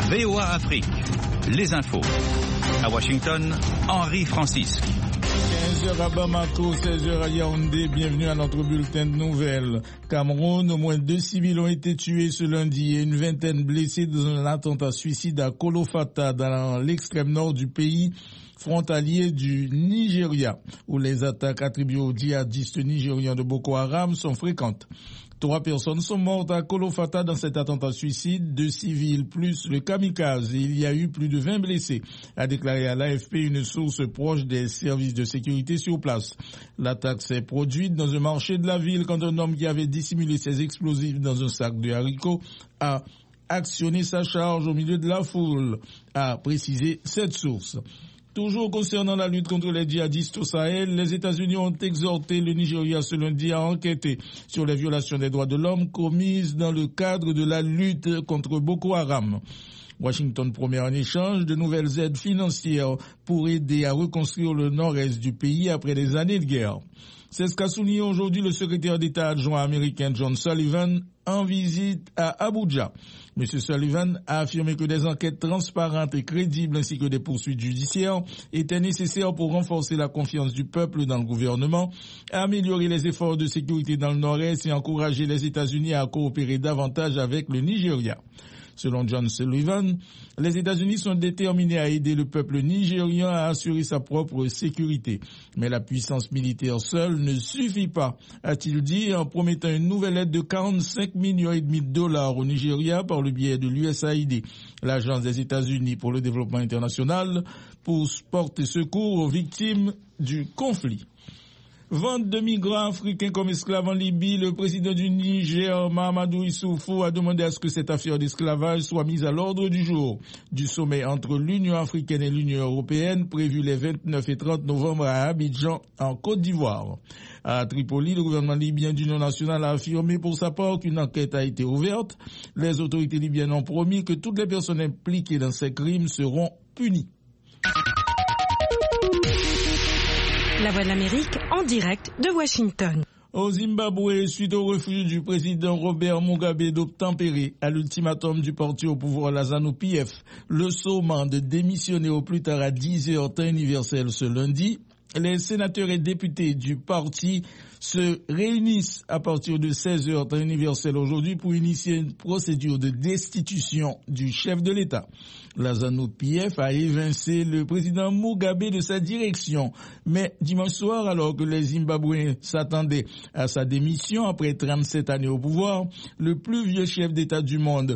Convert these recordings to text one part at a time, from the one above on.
VOA Afrique, les infos. À Washington, Henri Francisque. 15h à Bamako, 16h à Yaoundé, bienvenue à notre bulletin de nouvelles. Cameroun, au moins 2 civils ont été tués ce lundi et une vingtaine blessés dans un attentat suicide à Kolofata, dans l'extrême nord du pays, frontalier du Nigeria, où les attaques attribuées aux djihadistes nigérians de Boko Haram sont fréquentes. 3 personnes sont mortes à Kolofata dans cet attentat suicide, 2 civils plus le kamikaze. Il y a eu plus de 20 blessés, a déclaré à l'AFP une source proche des services de sécurité sur place. L'attaque s'est produite dans un marché de la ville quand un homme qui avait dissimulé ses explosifs dans un sac de haricots a actionné sa charge au milieu de la foule, a précisé cette source. Toujours concernant la lutte contre les djihadistes au Sahel, les États-Unis ont exhorté le Nigeria ce lundi à enquêter sur les violations des droits de l'homme commises dans le cadre de la lutte contre Boko Haram. Washington promet en échange de nouvelles aides financières pour aider à reconstruire le nord-est du pays après des années de guerre. C'est ce qu'a souligné aujourd'hui le secrétaire d'État adjoint américain John Sullivan en visite à Abuja. M. Sullivan a affirmé que des enquêtes transparentes et crédibles ainsi que des poursuites judiciaires étaient nécessaires pour renforcer la confiance du peuple dans le gouvernement, améliorer les efforts de sécurité dans le nord-est et encourager les États-Unis à coopérer davantage avec le Nigeria. Selon John Sullivan, les États-Unis sont déterminés à aider le peuple nigérian à assurer sa propre sécurité. Mais la puissance militaire seule ne suffit pas, a-t-il dit, en promettant une nouvelle aide de 45,5 millions de dollars au Nigeria par le biais de l'USAID, l'Agence des États-Unis pour le développement international, pour porter secours aux victimes du conflit. Vente de migrants africains comme esclaves en Libye, le président du Niger, Mahamadou Issoufou, a demandé à ce que cette affaire d'esclavage soit mise à l'ordre du jour du sommet entre l'Union africaine et l'Union européenne prévu les 29 et 30 novembre à Abidjan, en Côte d'Ivoire. À Tripoli, le gouvernement libyen d'union nationale a affirmé pour sa part qu'une enquête a été ouverte. Les autorités libyennes ont promis que toutes les personnes impliquées dans ces crimes seront punies. La Voix de l'Amérique en direct de Washington. Au Zimbabwe, suite au refus du président Robert Mugabe d'obtempérer à l'ultimatum du parti au pouvoir, la ZANU-PF, le sommant de démissionner au plus tard à 10h temps universel ce lundi, les sénateurs et députés du parti se réunissent à partir de 16h temps universel aujourd'hui pour initier une procédure de destitution du chef de l'État. La ZANU-PF a évincé le président Mugabe de sa direction. Mais dimanche soir, alors que les Zimbabwéens s'attendaient à sa démission après 37 années au pouvoir, le plus vieux chef d'État du monde,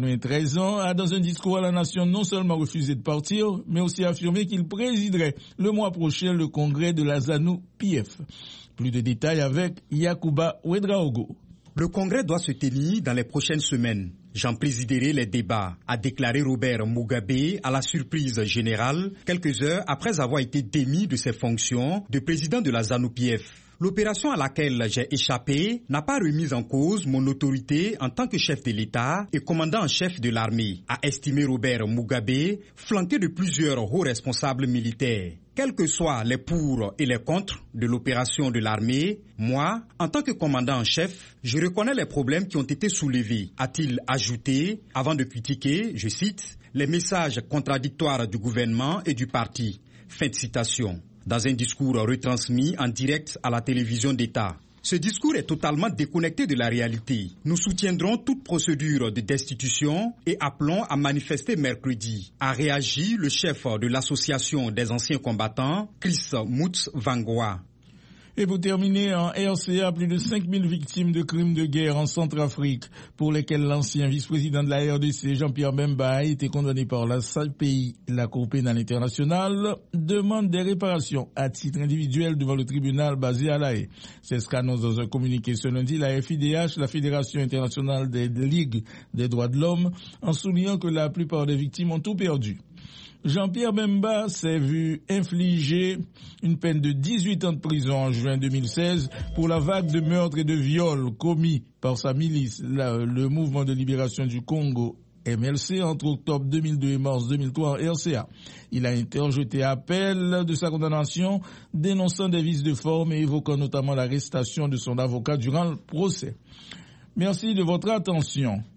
93 ans, a dans un discours à la nation non seulement refusé de partir, mais aussi affirmé qu'il présiderait le mois prochain le congrès de la ZANU-PF. Plus de détails avec Yacouba Ouedraogo. Le congrès doit se tenir dans les prochaines semaines. J'en présiderai les débats, a déclaré Robert Mugabe à la surprise générale, quelques heures après avoir été démis de ses fonctions de président de la ZANU-PF. L'opération à laquelle j'ai échappé n'a pas remis en cause mon autorité en tant que chef de l'État et commandant en chef de l'armée, a estimé Robert Mugabe, flanqué de plusieurs hauts responsables militaires. Quels que soient les pour et les contre de l'opération de l'armée, moi, en tant que commandant en chef, je reconnais les problèmes qui ont été soulevés, a-t-il ajouté, avant de critiquer, je cite, les messages contradictoires du gouvernement et du parti. Fin de citation. Dans un discours retransmis en direct à la télévision d'État. Ce discours est totalement déconnecté de la réalité. Nous soutiendrons toute procédure de destitution et appelons à manifester mercredi, a réagi le chef de l'association des anciens combattants, Chris Mutsvangwa. Et pour terminer, en RCA, plus de 5000 victimes de crimes de guerre en Centrafrique, pour lesquelles l'ancien vice-président de la RDC, Jean-Pierre Bemba, a été condamné par la CPI, la Cour pénale internationale, demande des réparations à titre individuel devant le tribunal basé à La Haye. C'est ce qu'annonce dans un communiqué ce lundi la FIDH, la Fédération internationale des ligues des droits de l'homme, en soulignant que la plupart des victimes ont tout perdu. Jean-Pierre Bemba s'est vu infliger une peine de 18 ans de prison en juin 2016 pour la vague de meurtres et de viols commis par sa milice, le mouvement de libération du Congo, MLC, entre octobre 2002 et mars 2003 en RCA. Il a interjeté appel de sa condamnation, dénonçant des vices de forme et évoquant notamment l'arrestation de son avocat durant le procès. Merci de votre attention.